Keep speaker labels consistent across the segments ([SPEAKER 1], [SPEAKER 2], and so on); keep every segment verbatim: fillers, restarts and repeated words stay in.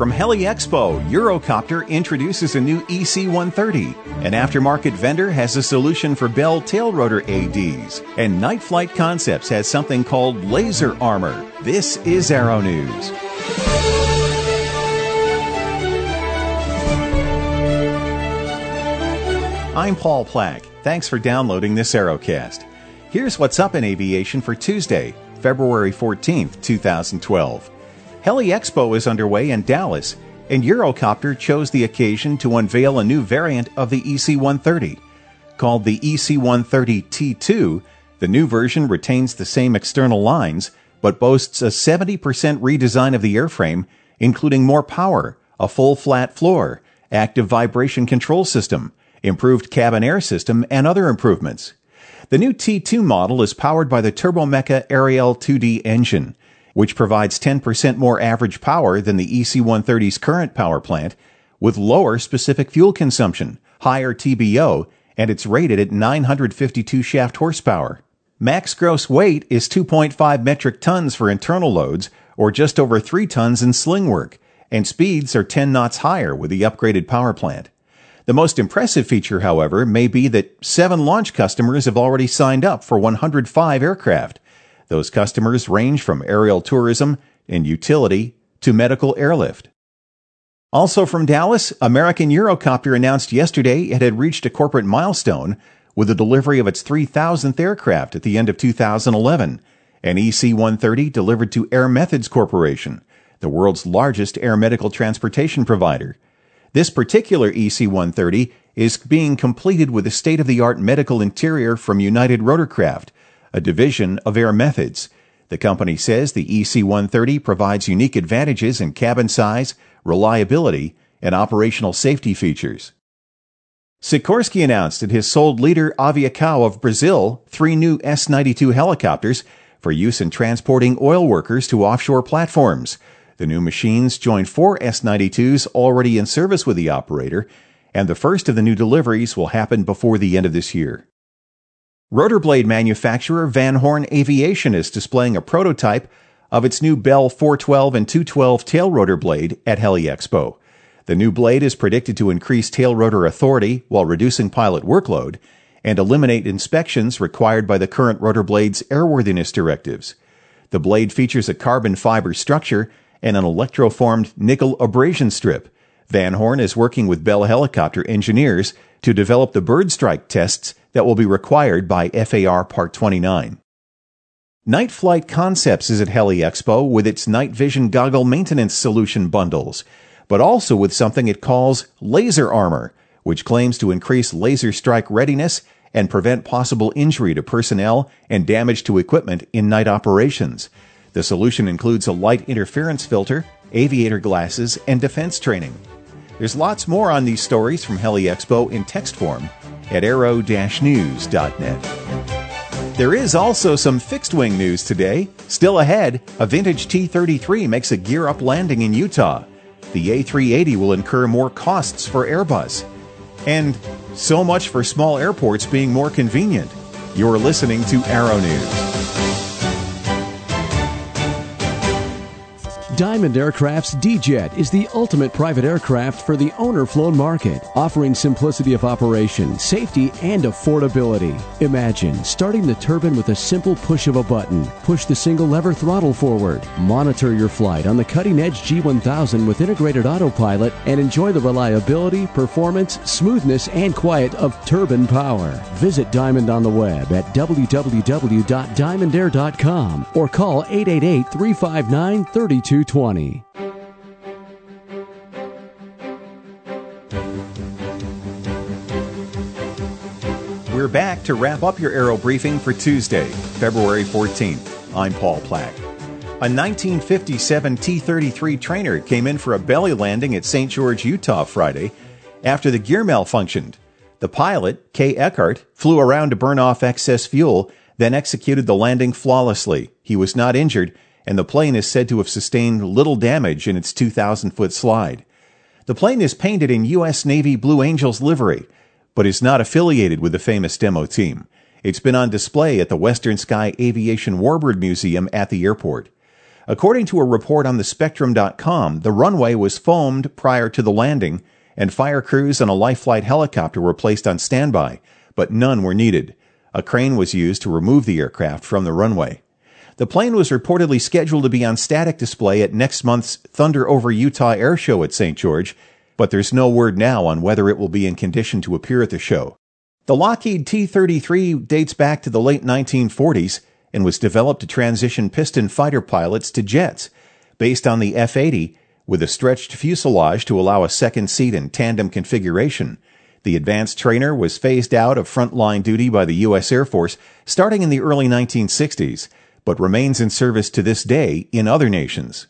[SPEAKER 1] From Heli Expo, Eurocopter introduces a new E C one thirty. An aftermarket vendor has a solution for Bell tailrotor A Ds. And Night Flight Concepts has something called Laser Armor. This is Aero News. I'm Paul Plack. Thanks for downloading this Aerocast. Here's what's up in aviation for Tuesday, February fourteenth, twenty twelve. Heli Expo is underway in Dallas, and Eurocopter chose the occasion to unveil a new variant of the E C one thirty. Called the E C one thirty T two, the new version retains the same external lines, but boasts a seventy percent redesign of the airframe, including more power, a full flat floor, active vibration control system, improved cabin air system, and other improvements. The new T two model is powered by the Turbomeca Ariel two D engine, which provides ten percent more average power than the E C one thirty's current power plant, with lower specific fuel consumption, higher T B O, and it's rated at nine hundred fifty-two shaft horsepower. Max gross weight is two point five metric tons for internal loads, or just over three tons in sling work, and speeds are ten knots higher with the upgraded power plant. The most impressive feature, however, may be that seven launch customers have already signed up for one hundred five aircraft. Those customers range from aerial tourism and utility to medical airlift. Also from Dallas, American Eurocopter announced yesterday it had reached a corporate milestone with the delivery of its three thousandth aircraft at the end of two thousand eleven, an E C one thirty delivered to Air Methods Corporation, the world's largest air medical transportation provider. This particular E C one thirty is being completed with a state-of-the-art medical interior from United Rotorcraft, a division of Air Methods. The company says the E C one thirty provides unique advantages in cabin size, reliability, and operational safety features. Sikorsky announced it has sold leader Aviação of Brazil three new S ninety-two helicopters for use in transporting oil workers to offshore platforms. The new machines join four S ninety-twos already in service with the operator, and the first of the new deliveries will happen before the end of this year. Rotorblade manufacturer Van Horn Aviation is displaying a prototype of its new Bell four twelve and two twelve tail rotor blade at Heli Expo. The new blade is predicted to increase tail rotor authority while reducing pilot workload and eliminate inspections required by the current rotor blade's airworthiness directives. The blade features a carbon fiber structure and an electroformed nickel abrasion strip. Van Horn is working with Bell Helicopter engineers to develop the bird strike tests that will be required by F A R Part twenty-nine. Night Flight Concepts is at Heli Expo with its night vision goggle maintenance solution bundles, but also with something it calls Laser Armor, which claims to increase laser strike readiness and prevent possible injury to personnel and damage to equipment in night operations. The solution includes a light interference filter, aviator glasses, and defense training. There's lots more on these stories from Heli Expo in text form at aero dash news dot net. There is also some fixed-wing news today. Still ahead, a vintage T thirty-three makes a gear-up landing in Utah. The A three eighty will incur more costs for Airbus. And so much for small airports being more convenient. You're listening to Aero News.
[SPEAKER 2] Diamond Aircraft's D-Jet is the ultimate private aircraft for the owner-flown market, offering simplicity of operation, safety, and affordability. Imagine starting the turbine with a simple push of a button. Push the single lever throttle forward. Monitor your flight on the cutting-edge G one thousand with integrated autopilot and enjoy the reliability, performance, smoothness, and quiet of turbine power. Visit Diamond on the web at w w w dot diamond air dot com or call eight eight eight, three five nine, three two twenty.
[SPEAKER 1] We're back to wrap up your Aero Briefing for Tuesday, February fourteenth. I'm Paul Plack. A nineteen fifty-seven T thirty-three trainer came in for a belly landing at Saint George, Utah Friday after the gear malfunctioned. The pilot, Kay Eckhart, flew around to burn off excess fuel, then executed the landing flawlessly. He was not injured, and the plane is said to have sustained little damage in its two thousand foot slide. The plane is painted in U S Navy Blue Angels livery, but is not affiliated with the famous demo team. It's been on display at the Western Sky Aviation Warbird Museum at the airport. According to a report on the Spectrum dot com, the runway was foamed prior to the landing, and fire crews and a life flight helicopter were placed on standby, but none were needed. A crane was used to remove the aircraft from the runway. The plane was reportedly scheduled to be on static display at next month's Thunder Over Utah Air Show at Saint George, but there's no word now on whether it will be in condition to appear at the show. The Lockheed T thirty-three dates back to the late nineteen forties and was developed to transition piston fighter pilots to jets, based on the F eighty, with a stretched fuselage to allow a second seat in tandem configuration. The advanced trainer was phased out of frontline duty by the U S Air Force starting in the early nineteen sixties, but remains in service to this day in other nations.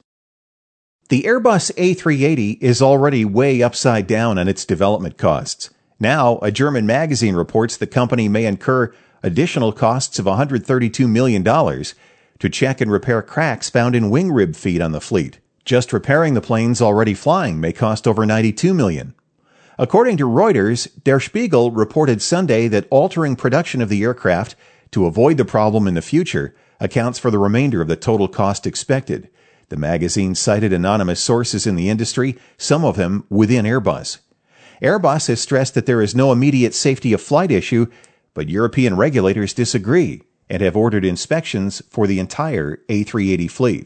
[SPEAKER 1] The Airbus A three eighty is already way upside down on its development costs. Now, a German magazine reports the company may incur additional costs of one hundred thirty-two million dollars to check and repair cracks found in wing rib feet on the fleet. Just repairing the planes already flying may cost over ninety-two million dollars. According to Reuters, Der Spiegel reported Sunday that altering production of the aircraft to avoid the problem in the future accounts for the remainder of the total cost expected. The magazine cited anonymous sources in the industry, some of them within Airbus. Airbus has stressed that there is no immediate safety of flight issue, but European regulators disagree and have ordered inspections for the entire A three eighty fleet.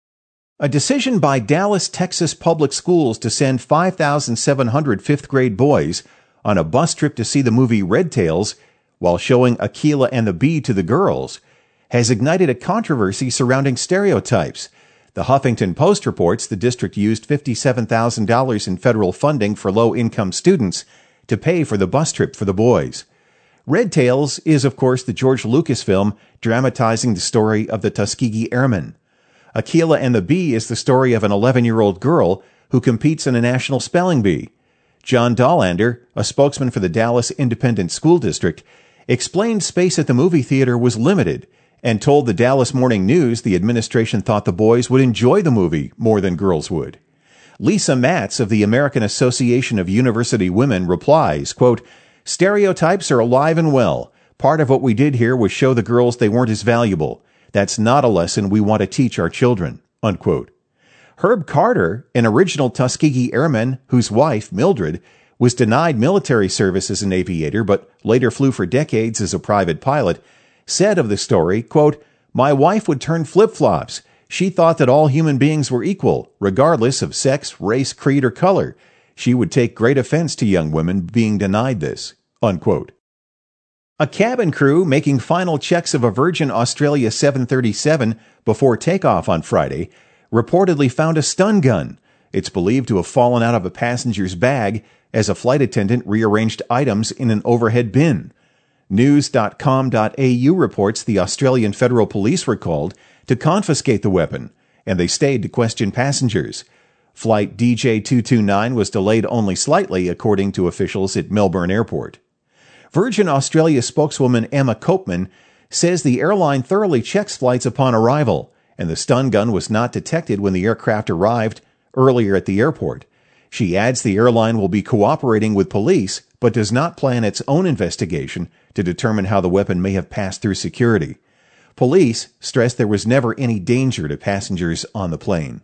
[SPEAKER 1] A decision by Dallas, Texas public schools to send five thousand seven hundred fifth-grade boys on a bus trip to see the movie Red Tails while showing Akeelah and the Bee to the girls has ignited a controversy surrounding stereotypes. The Huffington Post reports the district used fifty-seven thousand dollars in federal funding for low-income students to pay for the bus trip for the boys. Red Tails is, of course, the George Lucas film dramatizing the story of the Tuskegee Airmen. Akeelah and the Bee is the story of an eleven-year-old girl who competes in a national spelling bee. John Dollander, a spokesman for the Dallas Independent School District, explained space at the movie theater was limited and told the Dallas Morning News the administration thought the boys would enjoy the movie more than girls would. Lisa Matz of the American Association of University Women replies, quote, "Stereotypes are alive and well. Part of what we did here was show the girls they weren't as valuable. That's not a lesson we want to teach our children," unquote. Herb Carter, an original Tuskegee Airman whose wife, Mildred, was denied military service as an aviator but later flew for decades as a private pilot, said of the story, quote, "My wife would turn flip-flops. She thought that all human beings were equal, regardless of sex, race, creed, or color. She would take great offense to young women being denied this," unquote. A cabin crew making final checks of a Virgin Australia seven thirty-seven before takeoff on Friday reportedly found a stun gun. It's believed to have fallen out of a passenger's bag as a flight attendant rearranged items in an overhead bin. News dot com dot a u reports the Australian Federal Police were called to confiscate the weapon, and they stayed to question passengers. Flight D J two two nine was delayed only slightly, according to officials at Melbourne Airport. Virgin Australia spokeswoman Emma Copeman says the airline thoroughly checks flights upon arrival, and the stun gun was not detected when the aircraft arrived earlier at the airport. She adds the airline will be cooperating with police, but does not plan its own investigation to determine how the weapon may have passed through security. Police stress there was never any danger to passengers on the plane.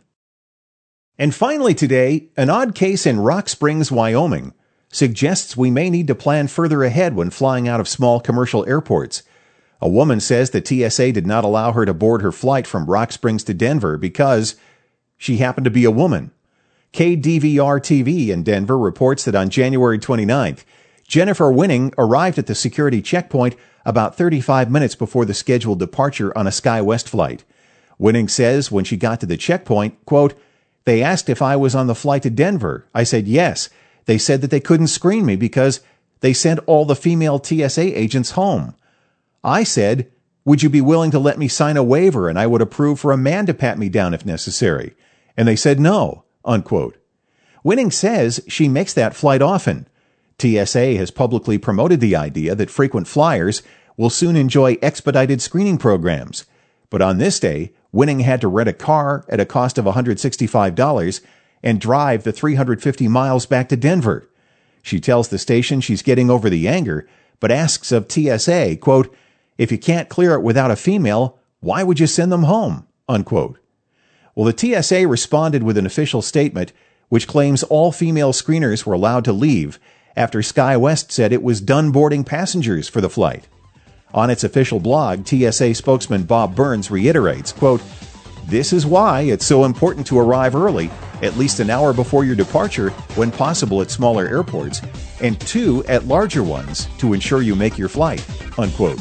[SPEAKER 1] And finally today, an odd case in Rock Springs, Wyoming, suggests we may need to plan further ahead when flying out of small commercial airports. A woman says the T S A did not allow her to board her flight from Rock Springs to Denver because she happened to be a woman. K D V R T V in Denver reports that on January twenty-ninth, Jennifer Winning arrived at the security checkpoint about thirty-five minutes before the scheduled departure on a SkyWest flight. Winning says when she got to the checkpoint, quote, "They asked if I was on the flight to Denver. I said yes. They said that they couldn't screen me because they sent all the female T S A agents home. I said, would you be willing to let me sign a waiver and I would approve for a man to pat me down if necessary? And they said no," unquote. Winning says she makes that flight often. T S A has publicly promoted the idea that frequent flyers will soon enjoy expedited screening programs. But on this day, Winning had to rent a car at a cost of one hundred sixty-five dollars and drive the three hundred fifty miles back to Denver. She tells the station she's getting over the anger, but asks of T S A, quote, "If you can't clear it without a female, why would you send them home?" unquote. Well, the T S A responded with an official statement which claims all female screeners were allowed to leave after SkyWest said it was done boarding passengers for the flight. On its official blog, T S A spokesman Bob Burns reiterates, quote, "This is why it's so important to arrive early, at least an hour before your departure when possible at smaller airports, and two at larger ones to ensure you make your flight," unquote.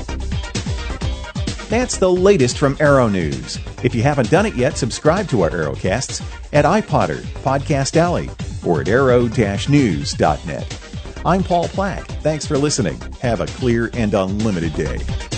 [SPEAKER 1] That's the latest from Aero News. If you haven't done it yet, subscribe to our Aerocasts at iPodder, Podcast Alley, or at aero dash news dot net. I'm Paul Plack. Thanks for listening. Have a clear and unlimited day.